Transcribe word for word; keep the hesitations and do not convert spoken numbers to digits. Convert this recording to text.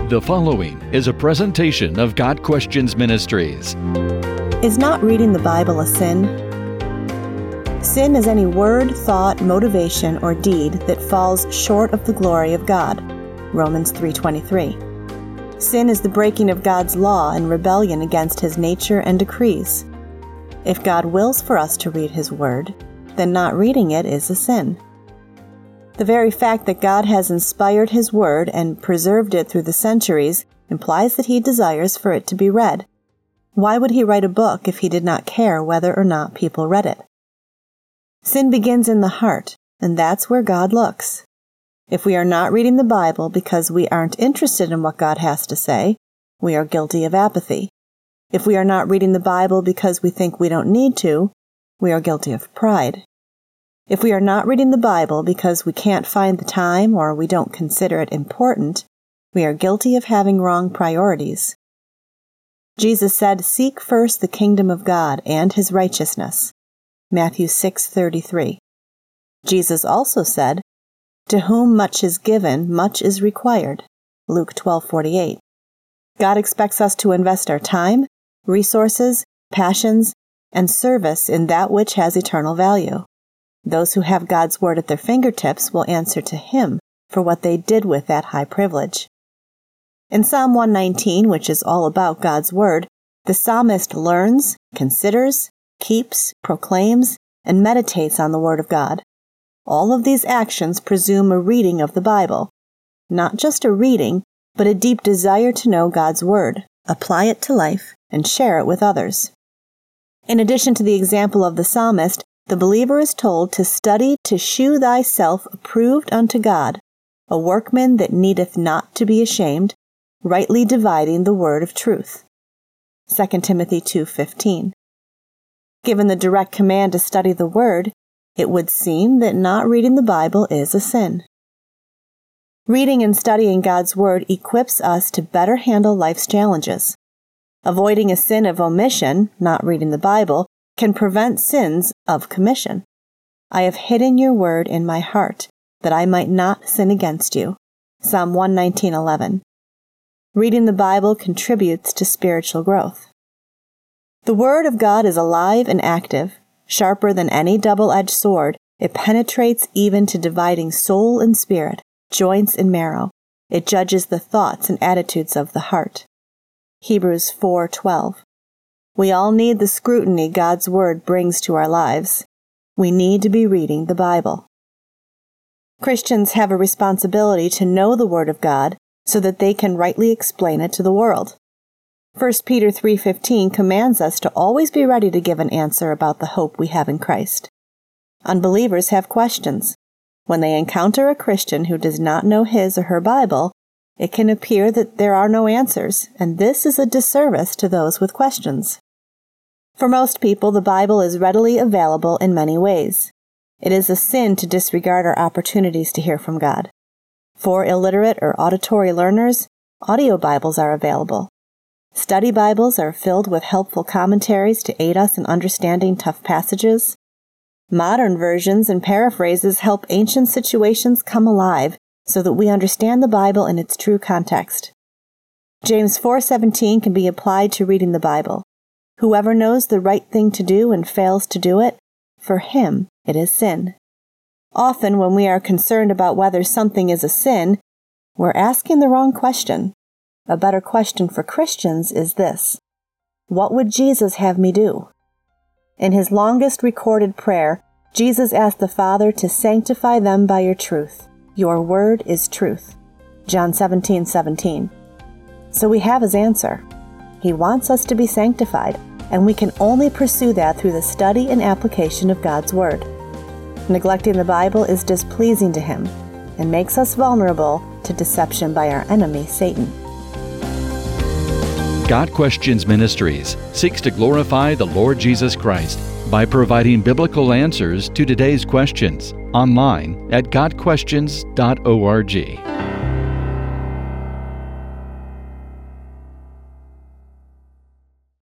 The following is a presentation of God Questions Ministries. Is not reading the Bible a sin? Sin is any word, thought, motivation, or deed that falls short of the glory of God. Romans three twenty-three. Sin is the breaking of God's law and rebellion against His nature and decrees. If God wills for us to read His Word, then not reading it is a sin. The very fact that God has inspired His Word and preserved it through the centuries implies that He desires for it to be read. Why would He write a book if He did not care whether or not people read it? Sin begins in the heart, and that's where God looks. If we are not reading the Bible because we aren't interested in what God has to say, we are guilty of apathy. If we are not reading the Bible because we think we don't need to, we are guilty of pride. If we are not reading the Bible because we can't find the time or we don't consider it important, we are guilty of having wrong priorities. Jesus said, "Seek first the kingdom of God and His righteousness." Matthew six thirty-three. Jesus also said, "To whom much is given, much is required." Luke twelve forty-eight. God expects us to invest our time, resources, passions, and service in that which has eternal value. Those who have God's Word at their fingertips will answer to Him for what they did with that high privilege. In Psalm one nineteen, which is all about God's Word, the psalmist learns, considers, keeps, proclaims, and meditates on the Word of God. All of these actions presume a reading of the Bible. Not just a reading, but a deep desire to know God's Word, apply it to life, and share it with others. In addition to the example of the psalmist, the believer is told to study to shew thyself approved unto God, a workman that needeth not to be ashamed, rightly dividing the word of truth. Second Timothy two fifteen. Given the direct command to study the Word, it would seem that not reading the Bible is a sin. Reading and studying God's Word equips us to better handle life's challenges. Avoiding a sin of omission, not reading the Bible, can prevent sins of commission. I have hidden your word in my heart, that I might not sin against you. Psalm one nineteen eleven. Reading the Bible contributes to spiritual growth. The Word of God is alive and active, sharper than any double-edged sword. It penetrates even to dividing soul and spirit, joints and marrow. It judges the thoughts and attitudes of the heart. Hebrews four twelve. We all need the scrutiny God's Word brings to our lives. We need to be reading the Bible. Christians have a responsibility to know the Word of God so that they can rightly explain it to the world. First Peter three fifteen commands us to always be ready to give an answer about the hope we have in Christ. Unbelievers have questions. When they encounter a Christian who does not know his or her Bible, it can appear that there are no answers, and this is a disservice to those with questions. For most people, the Bible is readily available in many ways. It is a sin to disregard our opportunities to hear from God. For illiterate or auditory learners, audio Bibles are available. Study Bibles are filled with helpful commentaries to aid us in understanding tough passages. Modern versions and paraphrases help ancient situations come alive so that we understand the Bible in its true context. James four seventeen can be applied to reading the Bible. Whoever knows the right thing to do and fails to do it, for him it is sin. Often when we are concerned about whether something is a sin, we're asking the wrong question. A better question for Christians is this: what would Jesus have me do? In His longest recorded prayer, Jesus asked the Father to sanctify them by your truth. Your word is truth. John seventeen seventeen. So we have His answer. He wants us to be sanctified, and we can only pursue that through the study and application of God's Word. Neglecting the Bible is displeasing to Him and makes us vulnerable to deception by our enemy, Satan. God Questions Ministries seeks to glorify the Lord Jesus Christ by providing biblical answers to today's questions online at god questions dot org.